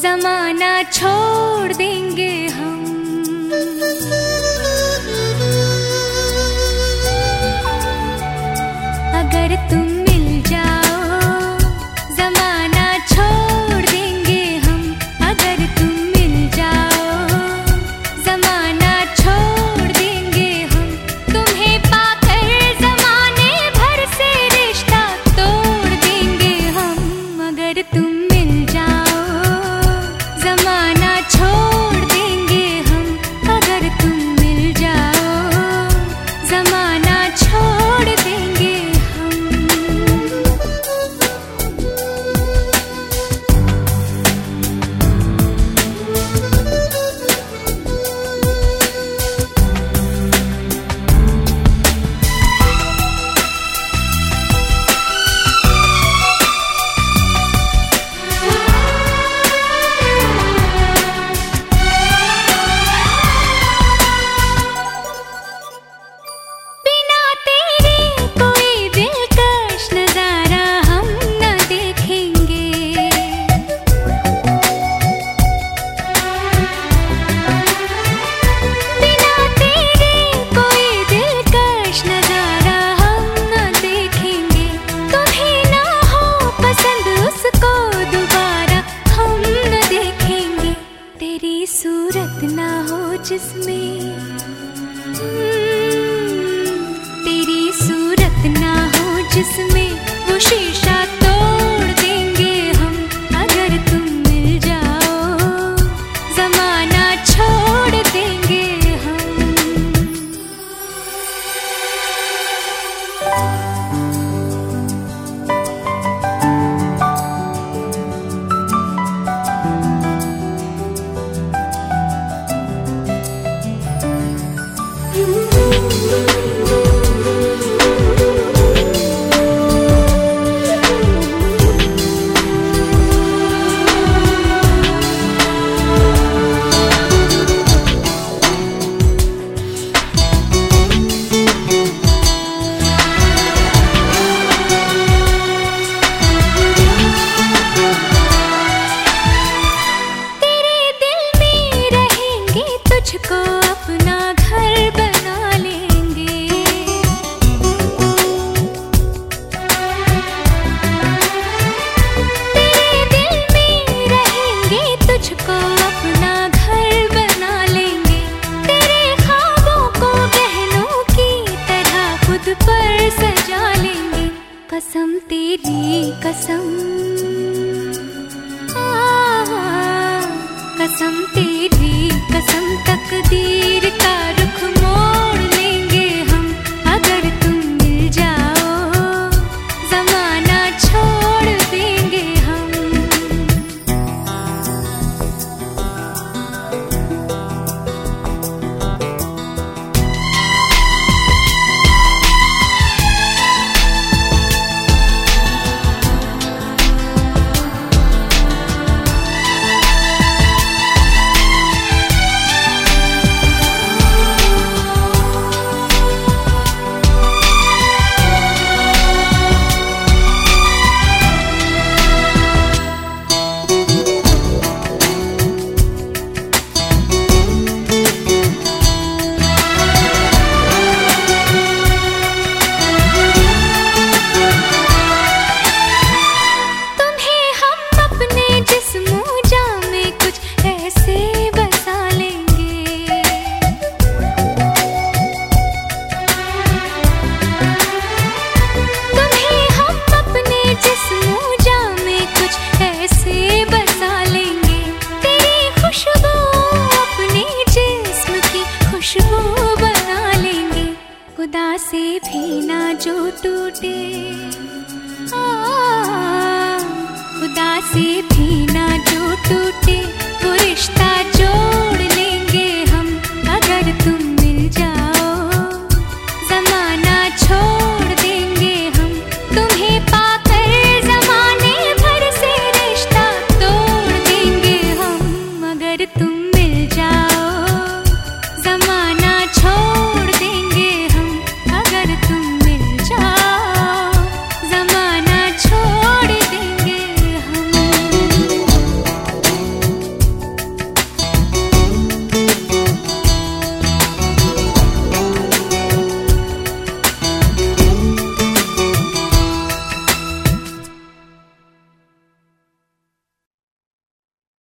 जमाना छोड़ देंगे हम। अगर तुम मिल जाओ जमाना छोड़ देंगे हम। अगर तुम मिल जाओ जमाना छोड़ देंगे हम। तुम्हें पाकर जमाने भर से रिश्ता तोड़ देंगे हम। अगर तुम मिल जाओ जमाना छोड़ देंगे हम। अगर तुम मिल जाओ जमाना छोड़ देंगे हम। सूरत ना हो जिसमें तेरी सूरत ना हो जिसमें वो शीशा तोड़ देंगे हम। अगर तुम मिल जाओ जमाना छोड़ देंगे हम। तुझको अपना घर बना लेंगे। तेरे दिल में रहेंगे तुझको अपना घर बना लेंगे। तेरे ख्वाबों को बहनों की तरह खुद पर सजा लेंगे। कसम तेरी कसम कसम तेरी कसम तकदीर